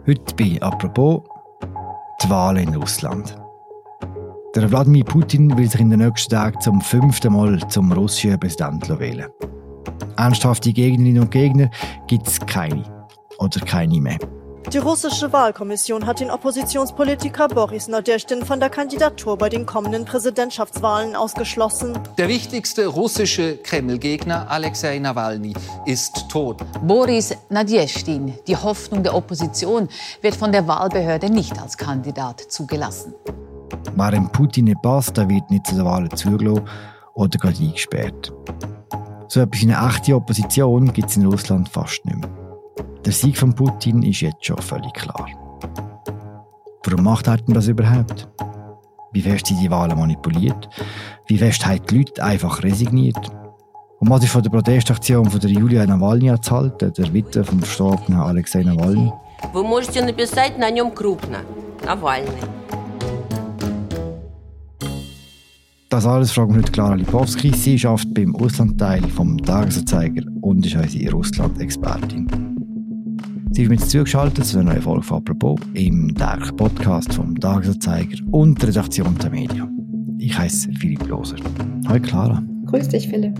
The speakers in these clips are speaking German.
Heute bei «Apropos» die Wahlen in Russland. Der Wladimir Putin will sich in den nächsten Tagen zum 5. Mal zum russischen Präsidenten wählen. Ernsthafte Gegnerinnen und Gegner gibt es keine. Oder keine mehr. Die russische Wahlkommission hat den Oppositionspolitiker Boris Nadezhdin von der Kandidatur bei den kommenden Präsidentschaftswahlen ausgeschlossen. Der wichtigste russische Kreml-Gegner, Alexei Nawalny, ist tot. Boris Nadezhdin, die Hoffnung der Opposition, wird von der Wahlbehörde nicht als Kandidat zugelassen. Wer dem Putin nicht passt, der wird nicht zu den Wahlen zugelassen oder gerade eingesperrt. So etwas wie eine echte Opposition gibt es in Russland fast nicht mehr. Der Sieg von Putin ist jetzt schon völlig klar. Warum macht er denn das überhaupt? Wie fest sind die Wahlen manipuliert? Wie fest haben die Leute einfach resigniert? Und was ist von der Protestaktion von der Julia Nawalny zu halten, der Witwe vom verstorbenen Alexei Nawalny? Вы можете написать на нем крупно. Навальный. Das alles fragen wir heute Klara Lipowski. Sie arbeitet beim Auslandteil vom Tagesanzeiger und ist unsere Russland-Expertin. Sie ist mit zugeschaltet zu einer neuen Folge von «Apropos» im täglichen Podcast vom Tagesanzeiger und der Redaktion der Medien. Ich heiße Philipp Loser. Hallo Klara. Grüß dich, Philipp.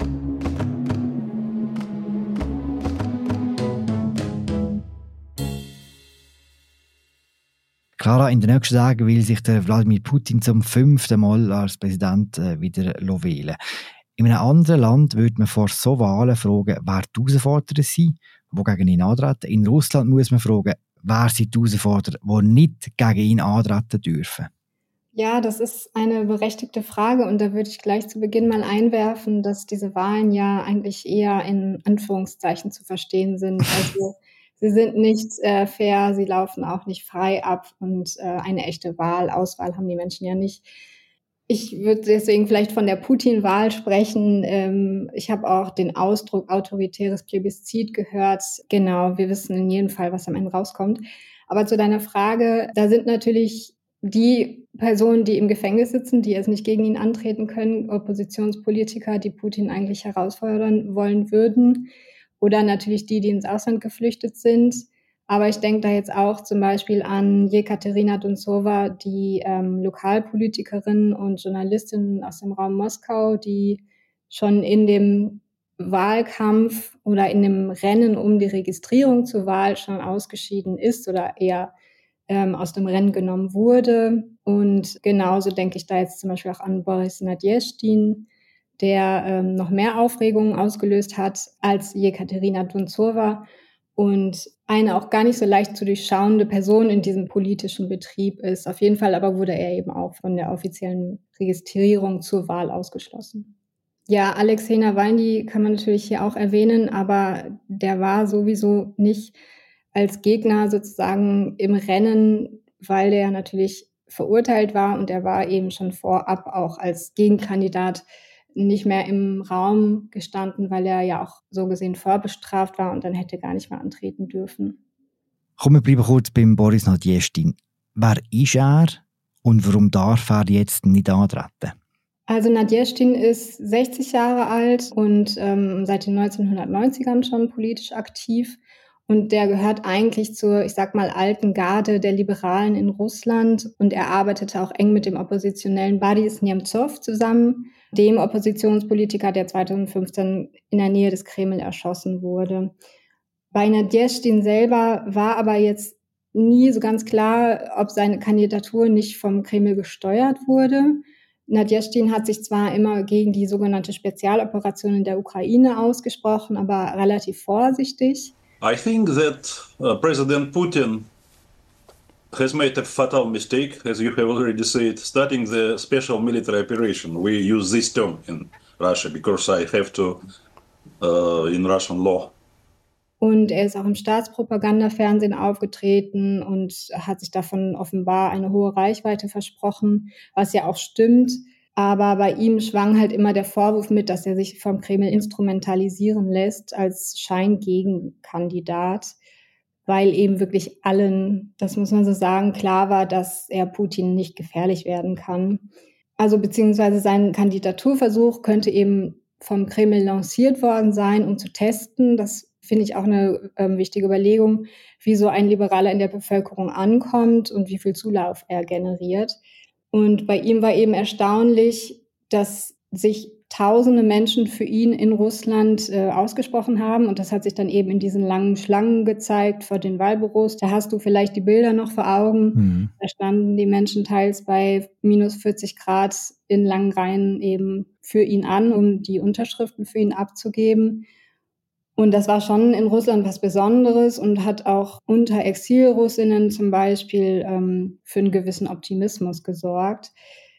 Klara, in den nächsten Tagen will sich der Wladimir Putin zum 5. Mal als Präsident wieder wählen. In einem anderen Land würde man vor so Wahlen fragen, wer die Herausforderer sind, die gegen ihn antreten. In Russland muss man fragen, wer sind die Herausforderer, die nicht gegen ihn antreten dürfen. Ja, das ist eine berechtigte Frage und da würde ich gleich zu Beginn mal einwerfen, dass diese Wahlen ja eigentlich eher in Anführungszeichen zu verstehen sind. Also sie sind nicht fair, sie laufen auch nicht frei ab und eine echte Auswahl haben die Menschen ja nicht. Ich würde deswegen vielleicht von der Putin-Wahl sprechen. Ich habe auch den Ausdruck autoritäres Plebiszit gehört. Genau, wir wissen in jedem Fall, was am Ende rauskommt. Aber zu deiner Frage, da sind natürlich die Personen, die im Gefängnis sitzen, die jetzt nicht gegen ihn antreten können, Oppositionspolitiker, die Putin eigentlich herausfordern wollen würden. Oder natürlich die ins Ausland geflüchtet sind. Aber ich denke da jetzt auch zum Beispiel an Jekaterina Dunzowa, die Lokalpolitikerin und Journalistin aus dem Raum Moskau, die schon in dem Wahlkampf oder in dem Rennen um die Registrierung zur Wahl schon ausgeschieden ist oder eher aus dem Rennen genommen wurde. Und genauso denke ich da jetzt zum Beispiel auch an Boris Nadezhdin, der noch mehr Aufregung ausgelöst hat als Jekaterina Dunzowa und eine auch gar nicht so leicht zu durchschauende Person in diesem politischen Betrieb ist. Auf jeden Fall aber wurde er eben auch von der offiziellen Registrierung zur Wahl ausgeschlossen. Ja, Alexei Nawalny kann man natürlich hier auch erwähnen, aber der war sowieso nicht als Gegner sozusagen im Rennen, weil der natürlich verurteilt war und er war eben schon vorab auch als Gegenkandidat nicht mehr im Raum gestanden, weil er ja auch so gesehen vorbestraft war und dann hätte gar nicht mehr antreten dürfen. Komm, wir bleiben kurz beim Boris Nadezhdin. Wer ist er und warum darf er jetzt nicht antreten? Also Nadezhdin ist 60 Jahre alt und seit den 1990ern schon politisch aktiv. Und der gehört eigentlich zur, ich sag mal, alten Garde der Liberalen in Russland. Und er arbeitete auch eng mit dem oppositionellen Boris Nemtsov zusammen, dem Oppositionspolitiker, der 2015 in der Nähe des Kreml erschossen wurde. Bei Nadezhdin selber war aber jetzt nie so ganz klar, ob seine Kandidatur nicht vom Kreml gesteuert wurde. Nadezhdin hat sich zwar immer gegen die sogenannte Spezialoperation in der Ukraine ausgesprochen, aber relativ vorsichtig. I think that President Putin has made a fatal mistake, as you have already said, starting the special military operation. We use this term in Russia because I have to in Russian law. Und er ist auch im Staatspropaganda-Fernsehen aufgetreten und hat sich davon offenbar eine hohe Reichweite versprochen, was ja auch stimmt. Aber bei ihm schwang halt immer der Vorwurf mit, dass er sich vom Kreml instrumentalisieren lässt als Scheingegenkandidat, weil eben wirklich allen, das muss man so sagen, klar war, dass er Putin nicht gefährlich werden kann. Also beziehungsweise sein Kandidaturversuch könnte eben vom Kreml lanciert worden sein, um zu testen, dass finde ich auch eine wichtige Überlegung, wie so ein Liberaler in der Bevölkerung ankommt und wie viel Zulauf er generiert. Und bei ihm war eben erstaunlich, dass sich tausende Menschen für ihn in Russland ausgesprochen haben. Und das hat sich dann eben in diesen langen Schlangen gezeigt vor den Wahlbüros. Da hast du vielleicht die Bilder noch vor Augen. Da standen die Menschen teils bei minus 40 Grad in langen Reihen eben für ihn an, um die Unterschriften für ihn abzugeben. Und das war schon in Russland was Besonderes und hat auch unter Exilrussinnen zum Beispiel für einen gewissen Optimismus gesorgt.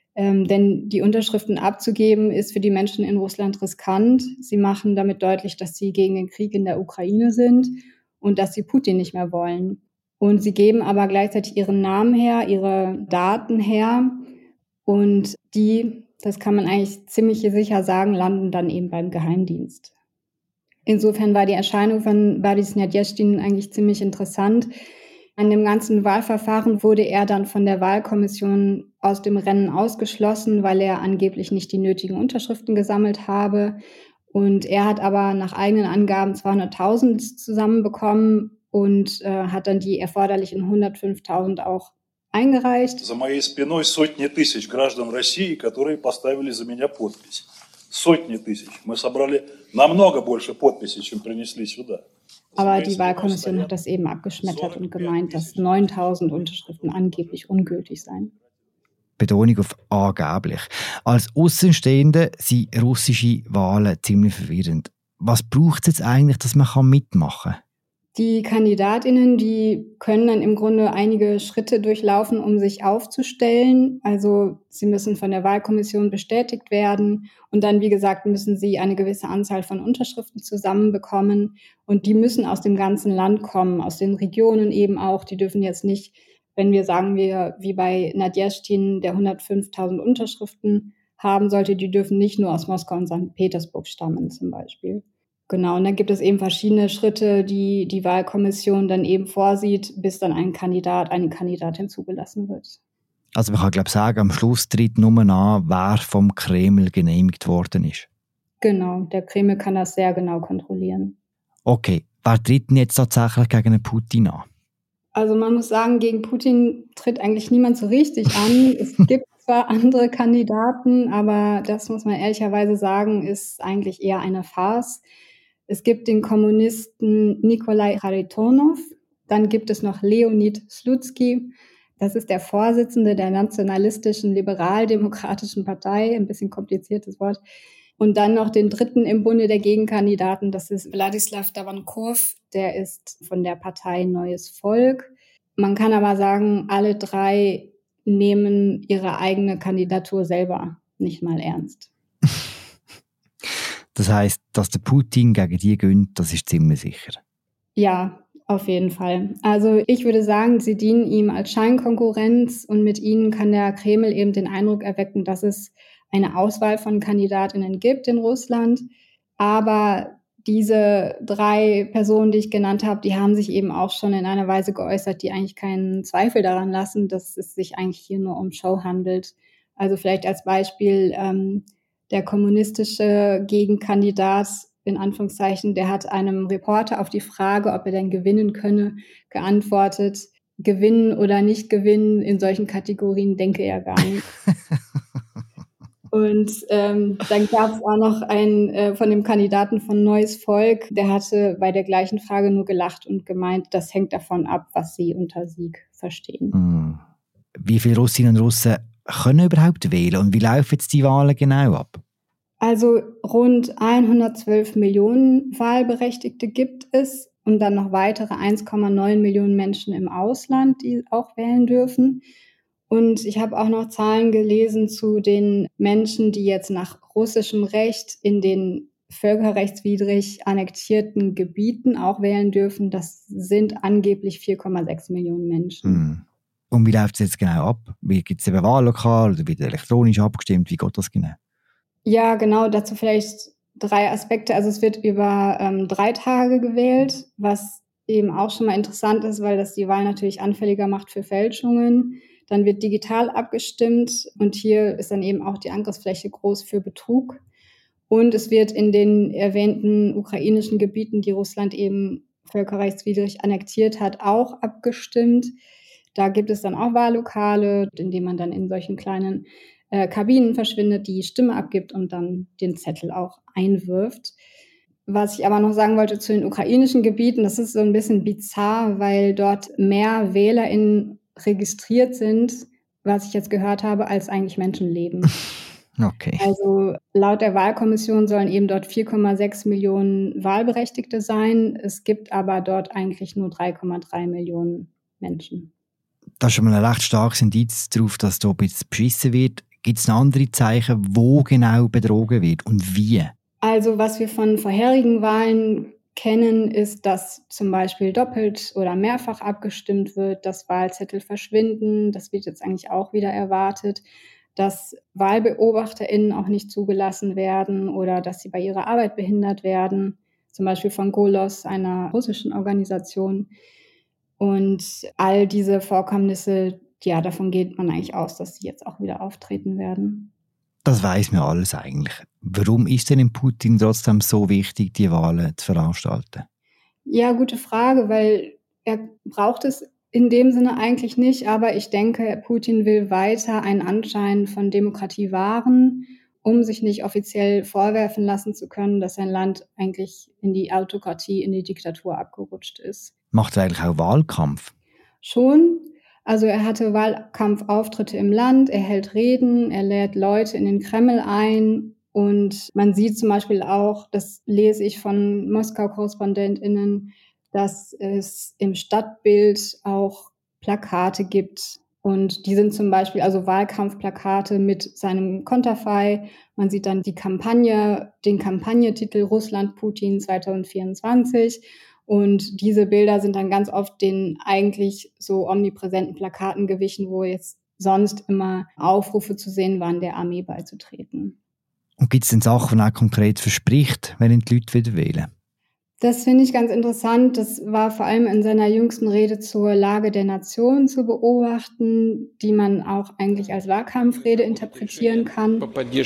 Denn die Unterschriften abzugeben ist für die Menschen in Russland riskant. Sie machen damit deutlich, dass sie gegen den Krieg in der Ukraine sind und dass sie Putin nicht mehr wollen. Und sie geben aber gleichzeitig ihren Namen her, ihre Daten her. Und die, das kann man eigentlich ziemlich sicher sagen, landen dann eben beim Geheimdienst. Insofern war die Erscheinung von Boris Nadezhdin eigentlich ziemlich interessant. An dem ganzen Wahlverfahren wurde er dann von der Wahlkommission aus dem Rennen ausgeschlossen, weil er angeblich nicht die nötigen Unterschriften gesammelt habe. Und er hat aber nach eigenen Angaben 200.000 zusammenbekommen und hat dann die erforderlichen 105.000 auch eingereicht. За моей спиной сотни тысяч граждан России, которые поставили за меня подпись. Сотни тысяч. Мы собрали намного больше подписей, чем принесли сюда. Aber die Wahlkommission hat das eben abgeschmettert und gemeint, dass 9.000 Unterschriften angeblich ungültig seien. Betonung auf angeblich. Als Außenstehende sind russische Wahlen ziemlich verwirrend. Was braucht es jetzt eigentlich, dass man mitmachen kann? Die KandidatInnen, die können dann im Grunde einige Schritte durchlaufen, um sich aufzustellen. Also sie müssen von der Wahlkommission bestätigt werden und dann, wie gesagt, müssen sie eine gewisse Anzahl von Unterschriften zusammenbekommen und die müssen aus dem ganzen Land kommen, aus den Regionen eben auch. Die dürfen jetzt nicht, wenn wir sagen, wie bei Nadezhdin, der 105.000 Unterschriften haben sollte, die dürfen nicht nur aus Moskau und St. Petersburg stammen zum Beispiel. Genau, und dann gibt es eben verschiedene Schritte, die die Wahlkommission dann eben vorsieht, bis dann ein Kandidat, eine Kandidatin zugelassen wird. Also man kann, glaube ich, sagen, am Schluss tritt nur an, wer vom Kreml genehmigt worden ist. Genau, der Kreml kann das sehr genau kontrollieren. Okay, wer tritt denn jetzt tatsächlich gegen den Putin an? Also man muss sagen, gegen Putin tritt eigentlich niemand so richtig an. Es gibt zwar andere Kandidaten, aber das muss man ehrlicherweise sagen, ist eigentlich eher eine Farce. Es gibt den Kommunisten Nikolai Kharitonov, dann gibt es noch Leonid Slutsky, das ist der Vorsitzende der nationalistischen liberal-demokratischen Partei, ein bisschen kompliziertes Wort. Und dann noch den dritten im Bunde der Gegenkandidaten, das ist Wladislaw Dawankov, der ist von der Partei Neues Volk. Man kann aber sagen, alle drei nehmen ihre eigene Kandidatur selber nicht mal ernst. Das heisst, dass der Putin gegen die gönnt, das ist ziemlich sicher. Ja, auf jeden Fall. Also ich würde sagen, sie dienen ihm als Scheinkonkurrenz und mit ihnen kann der Kreml eben den Eindruck erwecken, dass es eine Auswahl von Kandidatinnen gibt in Russland. Aber diese drei Personen, die ich genannt habe, die haben sich eben auch schon in einer Weise geäußert, die eigentlich keinen Zweifel daran lassen, dass es sich eigentlich hier nur um Show handelt. Also vielleicht als Beispiel der kommunistische Gegenkandidat, in Anführungszeichen, der hat einem Reporter auf die Frage, ob er denn gewinnen könne, geantwortet, gewinnen oder nicht gewinnen, in solchen Kategorien denke er gar nicht. Und dann gab es auch noch einen von dem Kandidaten von Neues Volk, der hatte bei der gleichen Frage nur gelacht und gemeint, das hängt davon ab, was sie unter Sieg verstehen. Wie viele Russinnen und Russen können überhaupt wählen und wie laufen jetzt die Wahlen genau ab? Also rund 112 Millionen Wahlberechtigte gibt es und dann noch weitere 1,9 Millionen Menschen im Ausland, die auch wählen dürfen. Und ich habe auch noch Zahlen gelesen zu den Menschen, die jetzt nach russischem Recht in den völkerrechtswidrig annektierten Gebieten auch wählen dürfen. Das sind angeblich 4,6 Millionen Menschen. Und wie läuft es jetzt genau ab? Gibt es eben Wahllokal oder wird elektronisch abgestimmt? Wie geht das genau? Ja, genau, dazu vielleicht 3 Aspekte. Also es wird über 3 Tage gewählt, was eben auch schon mal interessant ist, weil das die Wahl natürlich anfälliger macht für Fälschungen. Dann wird digital abgestimmt und hier ist dann eben auch die Angriffsfläche groß für Betrug. Und es wird in den erwähnten ukrainischen Gebieten, die Russland eben völkerrechtswidrig annektiert hat, auch abgestimmt. Da gibt es dann auch Wahllokale, in denen man dann in solchen kleinen Kabinen verschwindet, die Stimme abgibt und dann den Zettel auch einwirft. Was ich aber noch sagen wollte zu den ukrainischen Gebieten, das ist so ein bisschen bizarr, weil dort mehr WählerInnen registriert sind, was ich jetzt gehört habe, als eigentlich Menschen leben. Okay. Also laut der Wahlkommission sollen eben dort 4,6 Millionen Wahlberechtigte sein. Es gibt aber dort eigentlich nur 3,3 Millionen Menschen. Das ist schon mal ein recht starkes Indiz darauf, dass da ein bisschen beschissen wird. Gibt es noch andere Zeichen, wo genau betrogen wird und wie? Also was wir von vorherigen Wahlen kennen, ist, dass zum Beispiel doppelt oder mehrfach abgestimmt wird, dass Wahlzettel verschwinden. Das wird jetzt eigentlich auch wieder erwartet, dass WahlbeobachterInnen auch nicht zugelassen werden oder dass sie bei ihrer Arbeit behindert werden, zum Beispiel von Golos, einer russischen Organisation. Und all diese Vorkommnisse, ja, davon geht man eigentlich aus, dass sie jetzt auch wieder auftreten werden. Das weiss man alles eigentlich. Warum ist denn in Putin trotzdem so wichtig, die Wahlen zu veranstalten? Ja, gute Frage, weil er braucht es in dem Sinne eigentlich nicht, aber ich denke, Putin will weiter einen Anschein von Demokratie wahren, um sich nicht offiziell vorwerfen lassen zu können, dass sein Land eigentlich in die Autokratie, in die Diktatur abgerutscht ist. Macht er eigentlich auch Wahlkampf? Schon. Also er hatte Wahlkampfauftritte im Land, er hält Reden, er lädt Leute in den Kreml ein und man sieht zum Beispiel auch, das lese ich von Moskau-KorrespondentInnen, dass es im Stadtbild auch Plakate gibt und die sind zum Beispiel also Wahlkampfplakate mit seinem Konterfei. Man sieht dann die Kampagne, den Kampagnetitel Russland Putin 2024. Und diese Bilder sind dann ganz oft den eigentlich so omnipräsenten Plakaten gewichen, wo jetzt sonst immer Aufrufe zu sehen waren, der Armee beizutreten. Und gibt es denn Sachen, die er konkret verspricht, wenn die Leute wieder wählen? Das finde ich ganz interessant. Das war vor allem in seiner jüngsten Rede zur Lage der Nation zu beobachten, die man auch eigentlich als Wahlkampfrede interpretieren kann.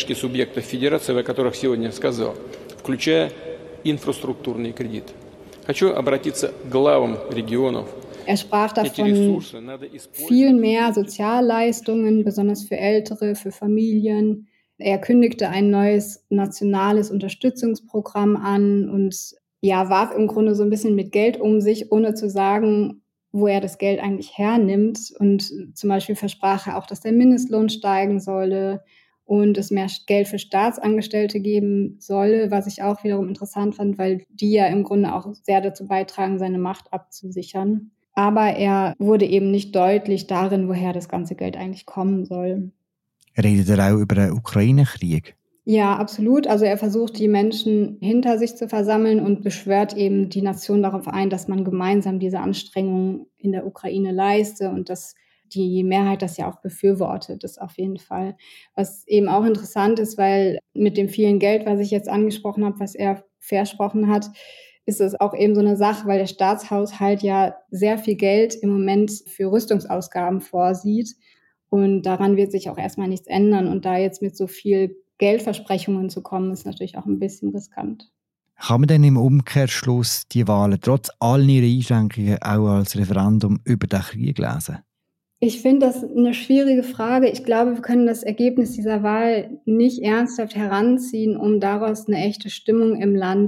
Er sprach davon viel mehr Sozialleistungen, besonders für Ältere, für Familien. Er kündigte ein neues nationales Unterstützungsprogramm an und ja, warf im Grunde so ein bisschen mit Geld um sich, ohne zu sagen, wo er das Geld eigentlich hernimmt. Und zum Beispiel versprach er auch, dass der Mindestlohn steigen solle und es mehr Geld für Staatsangestellte geben solle, was ich auch wiederum interessant fand, weil die ja im Grunde auch sehr dazu beitragen, seine Macht abzusichern. Aber er wurde eben nicht deutlich darin, woher das ganze Geld eigentlich kommen soll. Redet er auch über den Ukraine-Krieg? Ja, absolut. Also er versucht, die Menschen hinter sich zu versammeln und beschwört eben die Nation darauf ein, dass man gemeinsam diese Anstrengungen in der Ukraine leiste und dass die Mehrheit das ja auch befürwortet, das auf jeden Fall. Was eben auch interessant ist, weil mit dem vielen Geld, was ich jetzt angesprochen habe, was er versprochen hat, ist es auch eben so eine Sache, weil der Staatshaushalt ja sehr viel Geld im Moment für Rüstungsausgaben vorsieht. Und daran wird sich auch erstmal nichts ändern. Und da jetzt mit so viel Geldversprechungen zu kommen, ist natürlich auch ein bisschen riskant. Kann man denn im Umkehrschluss die Wahlen trotz all ihrer Einschränkungen auch als Referendum über den Krieg lesen? Ich finde das eine schwierige Frage. Ich glaube, wir können das Ergebnis dieser Wahl nicht ernsthaft heranziehen, um daraus eine echte Stimmung im Land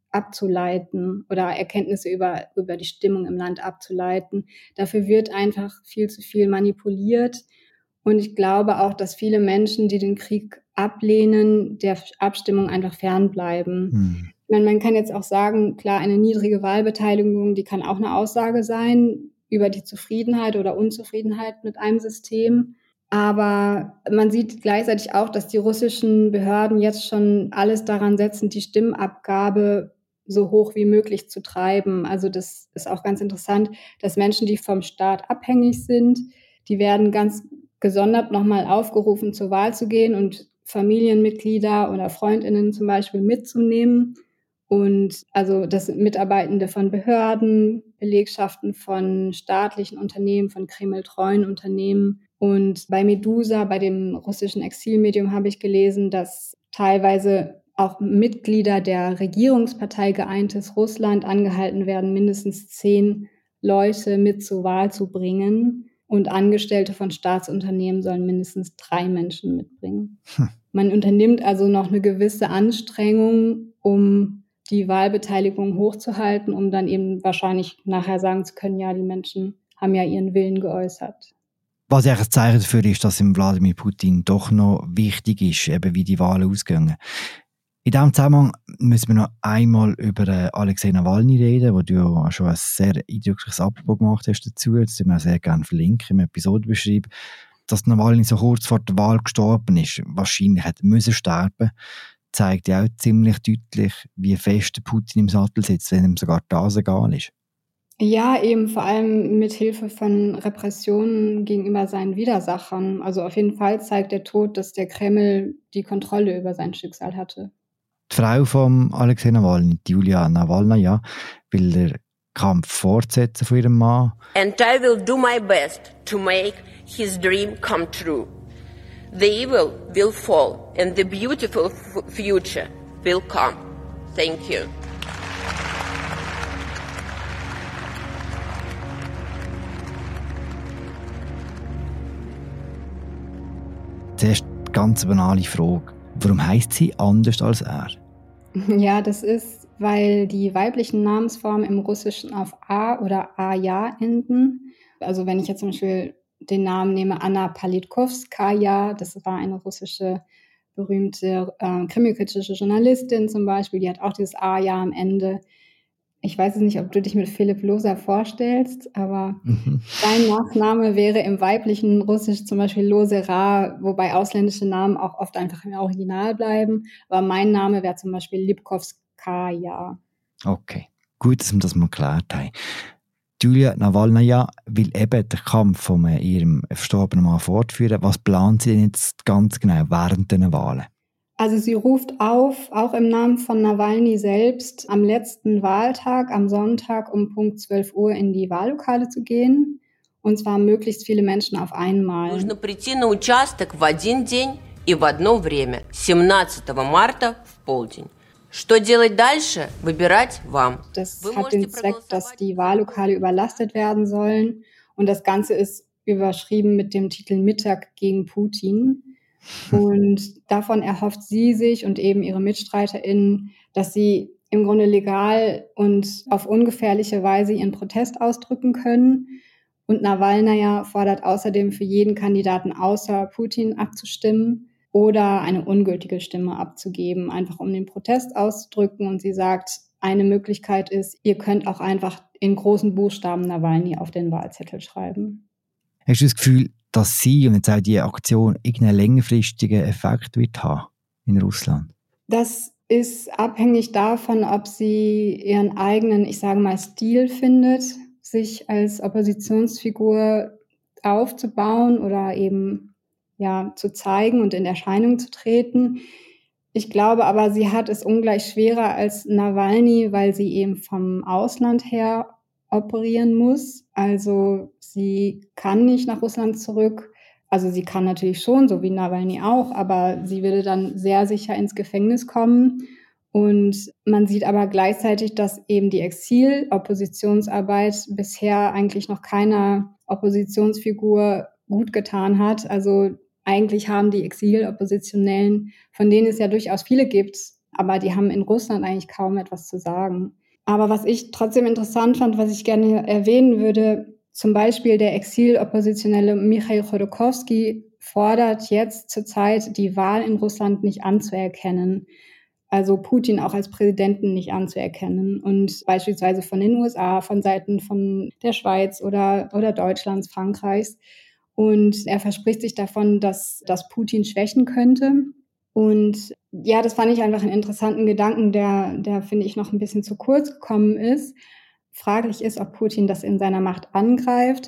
abzuleiten oder Erkenntnisse über die Stimmung im Land abzuleiten. Dafür wird einfach viel zu viel manipuliert. Und ich glaube auch, dass viele Menschen, die den Krieg ablehnen, der Abstimmung einfach fernbleiben. Ich meine, man kann jetzt auch sagen, klar, eine niedrige Wahlbeteiligung, die kann auch eine Aussage sein über die Zufriedenheit oder Unzufriedenheit mit einem System. Aber man sieht gleichzeitig auch, dass die russischen Behörden jetzt schon alles daran setzen, die Stimmabgabe so hoch wie möglich zu treiben. Also das ist auch ganz interessant, dass Menschen, die vom Staat abhängig sind, die werden ganz gesondert nochmal aufgerufen, zur Wahl zu gehen und Familienmitglieder oder FreundInnen zum Beispiel mitzunehmen. Und also das sind Mitarbeitende von Behörden, Belegschaften von staatlichen Unternehmen, von kremltreuen Unternehmen. Und bei Medusa, bei dem russischen Exilmedium, habe ich gelesen, dass teilweise auch Mitglieder der Regierungspartei Geeintes Russland angehalten werden, mindestens 10 Leute mit zur Wahl zu bringen. Und Angestellte von Staatsunternehmen sollen mindestens 3 Menschen mitbringen. Man unternimmt also noch eine gewisse Anstrengung, um die Wahlbeteiligung hochzuhalten, um dann eben wahrscheinlich nachher sagen zu können, ja, die Menschen haben ja ihren Willen geäußert. Was eigentlich ein Zeichen dafür ist, dass ihm Wladimir Putin doch noch wichtig ist, eben wie die Wahlen ausgehen. In diesem Zusammenhang müssen wir noch einmal über Alexei Nawalny reden, wo du ja schon ein sehr eindrückliches Apropos gemacht hast dazu. Das würden wir sehr gerne verlinken im Episodenbeschreib. Dass Nawalny so kurz vor der Wahl gestorben ist, wahrscheinlich hätte müssen sterben, zeigt ja auch ziemlich deutlich, wie fest der Putin im Sattel sitzt, wenn ihm sogar das egal ist. Ja, eben vor allem mit Hilfe von Repressionen gegenüber seinen Widersachern. Also auf jeden Fall zeigt der Tod, dass der Kreml die Kontrolle über sein Schicksal hatte. Die Frau von Alexei Nawalny, Julia Nawalnaja, will den Kampf fortsetzen von ihrem Mann. And I will do my best to make his dream come true. The evil will fall and the beautiful future will come. Thank you. Zuerst eine ganz banale Frage. Warum heisst sie anders als er? Ja, das ist, weil die weiblichen Namensformen im Russischen auf A oder A-ja enden. Also wenn ich jetzt zum Beispiel den Namen nehme, Anna Politkovskaja, das war eine russische berühmte krimikritische Journalistin zum Beispiel, die hat auch dieses A-ja am Ende. Ich weiß es nicht, ob du dich mit Philipp Loser vorstellst, aber sein Nachname wäre im weiblichen Russisch zum Beispiel Losera, wobei ausländische Namen auch oft einfach im Original bleiben. Aber mein Name wäre zum Beispiel Lipkovskaja. Okay, gut, dass wir das mal geklärt haben. Julia Nawalnaja will eben den Kampf von ihrem verstorbenen Mann fortführen. Was plant sie denn jetzt ganz genau während der Wahlen? Also sie ruft auf, auch im Namen von Nawalny selbst, am letzten Wahltag, am Sonntag um Punkt 12 Uhr in die Wahllokale zu gehen. Und zwar möglichst viele Menschen auf einmal. Нужно прийти на участок в один день и в одно время, 17 марта в полдень. Что делать дальше, выбирать вам. Das hat den Zweck, dass die Wahllokale überlastet werden sollen. Und das Ganze ist überschrieben mit dem Titel Mittag gegen Putin. Und davon erhofft sie sich und eben ihre MitstreiterInnen, dass sie im Grunde legal und auf ungefährliche Weise ihren Protest ausdrücken können. Und Nawalnaja fordert außerdem für jeden Kandidaten außer Putin abzustimmen oder eine ungültige Stimme abzugeben, einfach um den Protest auszudrücken. Und sie sagt, eine Möglichkeit ist, ihr könnt auch einfach in großen Buchstaben Nawalny auf den Wahlzettel schreiben. Hast du das Gefühl, dass sie und jetzt auch die Aktion irgendeinen längerfristigen Effekt wird haben in Russland? Das ist abhängig davon, ob sie ihren eigenen, ich sage mal, Stil findet, sich als Oppositionsfigur aufzubauen oder eben ja zu zeigen und in Erscheinung zu treten. Ich glaube aber, sie hat es ungleich schwerer als Nawalny, weil sie eben vom Ausland her operieren muss. Also sie kann nicht nach Russland zurück. Also sie kann natürlich schon, so wie Nawalny auch, aber sie würde dann sehr sicher ins Gefängnis kommen. Und man sieht aber gleichzeitig, dass eben die Exil-Oppositionsarbeit bisher eigentlich noch keiner Oppositionsfigur gut getan hat. Also eigentlich haben die Exil-Oppositionellen, von denen es ja durchaus viele gibt, aber die haben in Russland eigentlich kaum etwas zu sagen. Aber was ich trotzdem interessant fand, was ich gerne erwähnen würde, zum Beispiel der Exil-Oppositionelle Michail Chodorkowski fordert jetzt zurzeit, die Wahl in Russland nicht anzuerkennen. Also Putin auch als Präsidenten nicht anzuerkennen. Und beispielsweise von den USA, von Seiten von der Schweiz oder Deutschlands, Frankreichs. Und er verspricht sich davon, dass Putin schwächen könnte. Und ja, das fand ich einfach einen interessanten Gedanken, der finde ich, noch ein bisschen zu kurz gekommen ist. Fraglich ist, ob Putin das in seiner Macht angreift.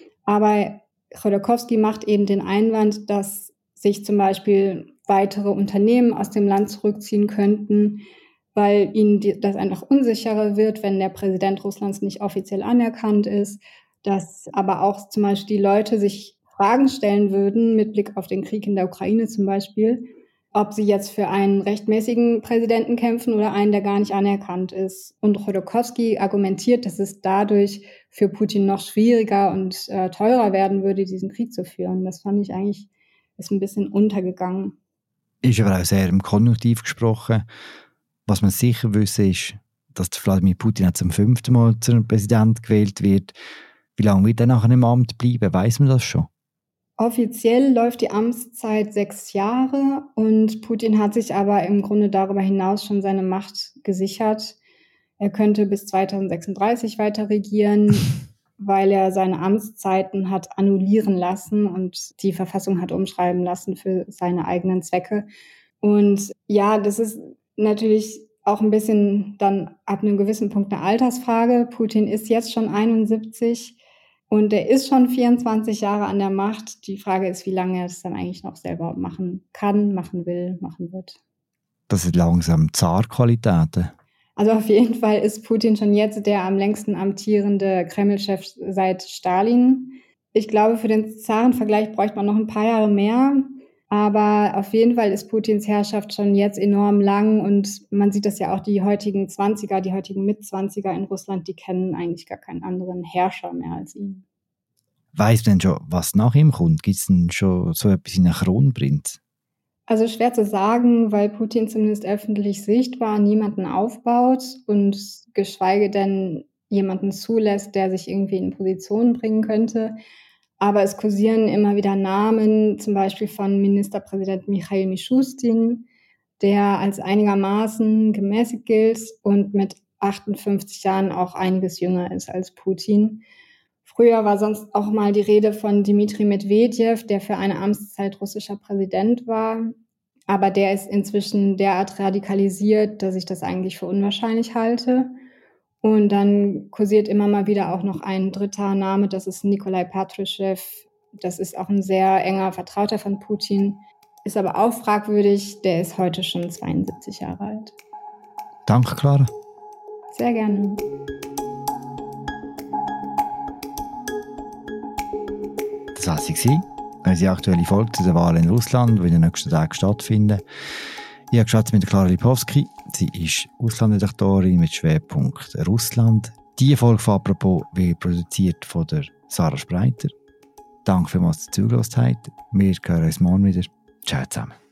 Aber Chodorkowski macht eben den Einwand, dass sich zum Beispiel weitere Unternehmen aus dem Land zurückziehen könnten, weil ihnen das einfach unsicherer wird, wenn der Präsident Russlands nicht offiziell anerkannt ist. Dass aber auch zum Beispiel die Leute sich Fragen stellen würden, mit Blick auf den Krieg in der Ukraine zum Beispiel, ob sie jetzt für einen rechtmäßigen Präsidenten kämpfen oder einen, der gar nicht anerkannt ist. Und Chodorkowski argumentiert, dass es dadurch für Putin noch schwieriger und teurer werden würde, diesen Krieg zu führen. Das fand ich eigentlich, ist ein bisschen untergegangen. Ist aber auch sehr im Konjunktiv gesprochen. Was man sicher wissen ist, dass Wladimir Putin jetzt zum 5. Mal zum Präsident gewählt wird. Wie lange wird er nachher im Amt bleiben? Weiss man das schon? Offiziell läuft die Amtszeit 6 Jahre und Putin hat sich aber im Grunde darüber hinaus schon seine Macht gesichert. Er könnte bis 2036 weiter regieren, weil er seine Amtszeiten hat annullieren lassen und die Verfassung hat umschreiben lassen für seine eigenen Zwecke. Und ja, das ist natürlich auch ein bisschen dann ab einem gewissen Punkt eine Altersfrage. Putin ist jetzt schon 71. Und er ist schon 24 Jahre an der Macht. Die Frage ist, wie lange er es dann eigentlich noch selber machen kann, machen will, machen wird. Das sind langsam Zar-Qualitäten. Also auf jeden Fall ist Putin schon jetzt der am längsten amtierende Kreml-Chef seit Stalin. Ich glaube, für den Zarenvergleich bräuchte man noch ein paar Jahre mehr. Aber auf jeden Fall ist Putins Herrschaft schon jetzt enorm lang. Und man sieht das ja auch, die heutigen 20er, die heutigen Mit-20er in Russland, die kennen eigentlich gar keinen anderen Herrscher mehr als ihn. Weiss man denn schon, was nach ihm kommt? Gibt es denn schon so etwas in einem Kronprinz? Also schwer zu sagen, weil Putin zumindest öffentlich sichtbar niemanden aufbaut und geschweige denn jemanden zulässt, der sich irgendwie in Position bringen könnte. Aber es kursieren immer wieder Namen, zum Beispiel von Ministerpräsident Michail Mishustin, der als einigermaßen gemäßigt gilt und mit 58 Jahren auch einiges jünger ist als Putin. Früher war sonst auch mal die Rede von Dmitri Medvedev, der für eine Amtszeit russischer Präsident war. Aber der ist inzwischen derart radikalisiert, dass ich das eigentlich für unwahrscheinlich halte. Und dann kursiert immer mal wieder auch noch ein dritter Name, das ist Nikolai Patrushev. Das ist auch ein sehr enger Vertrauter von Putin, ist aber auch fragwürdig. Der ist heute schon 72 Jahre alt. Danke, Clara. Sehr gerne. Das war sie, unsere aktuelle Folge zu den Wahlen in Russland, die in den nächsten Tagen stattfinden. Ich habe gesprochen mit Clara Lipowski. Sie ist Auslandredaktorin mit Schwerpunkt Russland. Diese Folge von «Apropos» wird produziert von der Sarah Spreiter. Danke vielmals, dass ihr zugehört habt. Wir hören uns morgen wieder. Ciao zusammen.